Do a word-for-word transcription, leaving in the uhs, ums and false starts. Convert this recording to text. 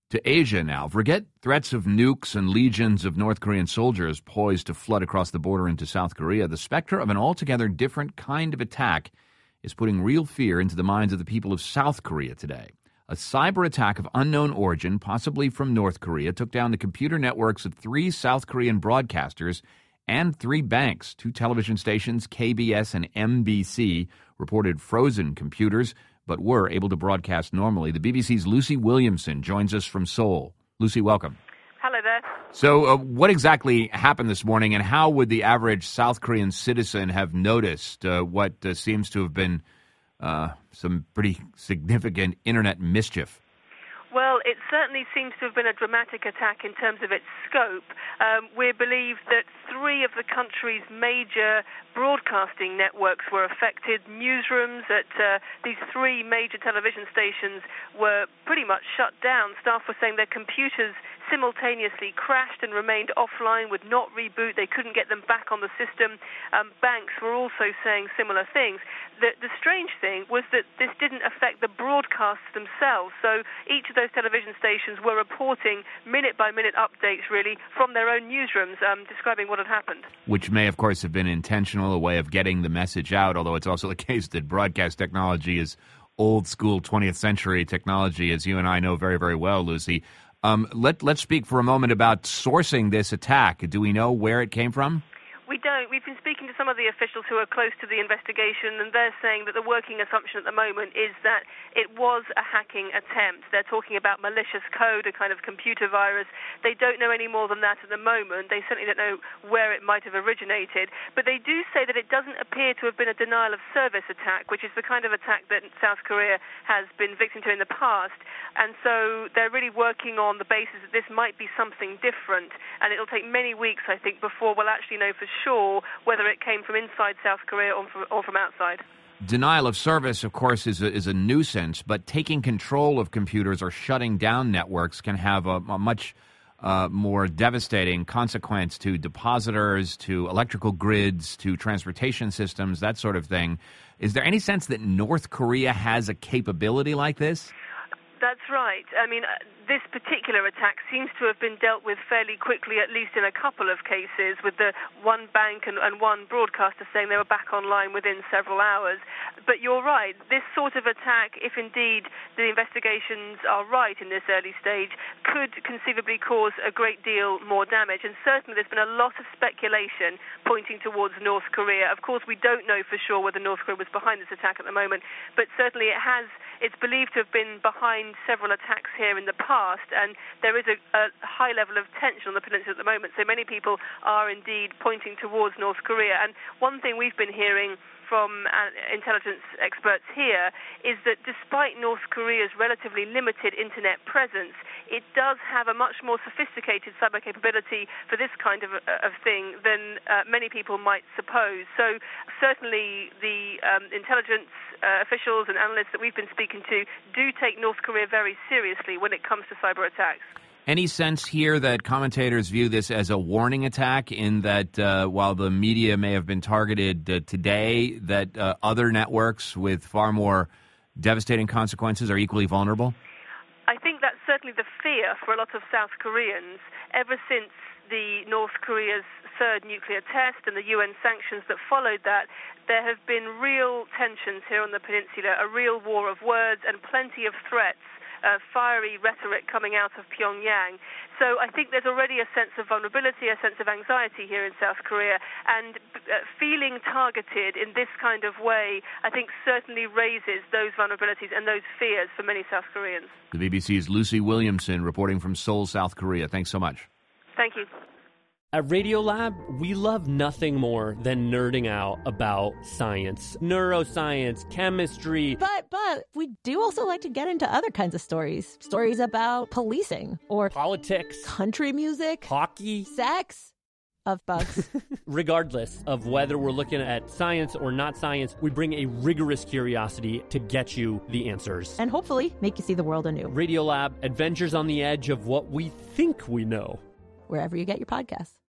To Asia now. Forget threats of nukes and legions of North Korean soldiers poised to flood across the border into South Korea. The specter of an altogether different kind of attack is putting real fear into the minds of the people of South Korea today. A cyber attack of unknown origin, possibly from North Korea, took down the computer networks of three South Korean broadcasters and three banks. Two television stations, K B S and M B C, reported frozen computers, but were able to broadcast normally. The B B C's Lucy Williamson joins us from Seoul. Lucy, welcome. Hello there. So uh, what exactly happened this morning, and how would the average South Korean citizen have noticed uh, what uh, seems to have been uh, some pretty significant internet mischief? Well, it certainly seems to have been a dramatic attack in terms of its scope. Um, we believe that three of the country's major broadcasting networks were affected. Newsrooms at uh, these three major television stations were pretty much shut down. Staff were saying their computers simultaneously crashed and remained offline, would not reboot. They couldn't get them back on the system. Um, banks were also saying similar things. The, the strange thing was that this didn't affect the broadcasts themselves. So each of those television stations were reporting minute-by-minute updates, really, from their own newsrooms, um, describing what had happened. Which may, of course, have been intentional, a way of getting the message out, although it's also the case that broadcast technology is old-school twentieth century technology, as you and I know very, very well, Lucy. Um, let, let's speak for a moment about sourcing this attack. Do we know where it came from? We don't. We've been speaking to some of the officials who are close to the investigation, and they're saying that the working assumption at the moment is that it was a hacking attempt. They're talking about malicious code, a kind of computer virus. They don't know any more than that at the moment. They certainly don't know where it might have originated. But they do say that it doesn't appear to have been a denial of service attack, which is the kind of attack that South Korea has been victim to in the past. And so they're really working on the basis that this might be something different. And it'll take many weeks, I think, before we'll actually know for sure whether it came from inside South Korea or from, or from outside. Denial of service, of course, is a, is a nuisance, but taking control of computers or shutting down networks can have a, a much uh, more devastating consequence to depositors, to electrical grids, to transportation systems, that sort of thing. Is there any sense that North Korea has a capability like this? That's right. I mean, uh, this particular attack seems to have been dealt with fairly quickly, at least in a couple of cases, with the one bank and, and one broadcaster saying they were back online within several hours. But you're right, this sort of attack, if indeed the investigations are right in this early stage, could conceivably cause a great deal more damage. And certainly there's been a lot of speculation pointing towards North Korea. Of course, we don't know for sure whether North Korea was behind this attack at the moment, but certainly it has, it's believed to have been behind several attacks here in the past, and there is a, a high level of tension on the peninsula at the moment, so many people are indeed pointing towards North Korea. And one thing we've been hearing from uh, intelligence experts here is that despite North Korea's relatively limited internet presence, it does have a much more sophisticated cyber capability for this kind of, of thing than uh, many people might suppose. So certainly the um, intelligence uh, officials and analysts that we've been speaking to do take North Korea very seriously when it comes to cyber attacks. Any sense here that commentators view this as a warning attack, in that uh, while the media may have been targeted uh, today, that uh, other networks with far more devastating consequences are equally vulnerable? I think that's certainly the fear for a lot of South Koreans. Ever since the North Korea's third nuclear test and the U N sanctions that followed that, there have been real tensions here on the peninsula, a real war of words and plenty of threats. Uh, fiery rhetoric coming out of Pyongyang. So I think there's already a sense of vulnerability, a sense of anxiety here in South Korea, and uh, feeling targeted in this kind of way, I think certainly raises those vulnerabilities and those fears for many South Koreans. The B B C's Lucy Williamson reporting from Seoul, South Korea. Thanks so much. Thank you. At Radiolab, we love nothing more than nerding out about science, neuroscience, chemistry. But, but, we do also like to get into other kinds of stories. Stories about policing or politics, country music, hockey, sex, of bugs. Regardless of whether we're looking at science or not science, we bring a rigorous curiosity to get you the answers. And hopefully make you see the world anew. Radiolab, adventures on the edge of what we think we know. Wherever you get your podcasts.